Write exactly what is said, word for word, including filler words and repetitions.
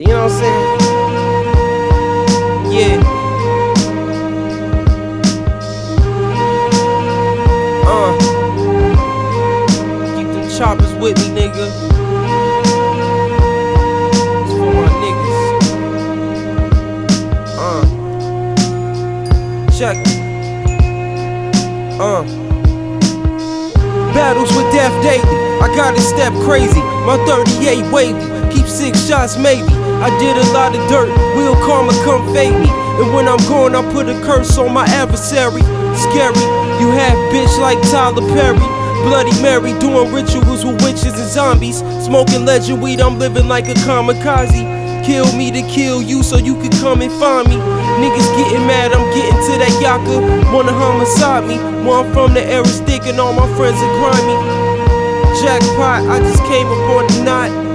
You know what I'm saying? Yeah. Uh. Keep them choppers with me, nigga. It's for my niggas. Uh. Check. Uh. Battles with death daily. I gotta step crazy. My thirty-eight wavy. Keep six shots maybe. I did a lot of dirt, will karma come fade me. And when I'm gone, I put a curse on my adversary. Scary, you half bitch like Tyler Perry. Bloody Mary, doing rituals with witches and zombies. Smoking legend weed, I'm living like a kamikaze. Kill me to kill you so you can come and find me. Niggas getting mad, I'm getting to that yaka. Wanna homicide me, where I'm from the era stick and all my friends are grimy. Jackpot, I just came up on the knot.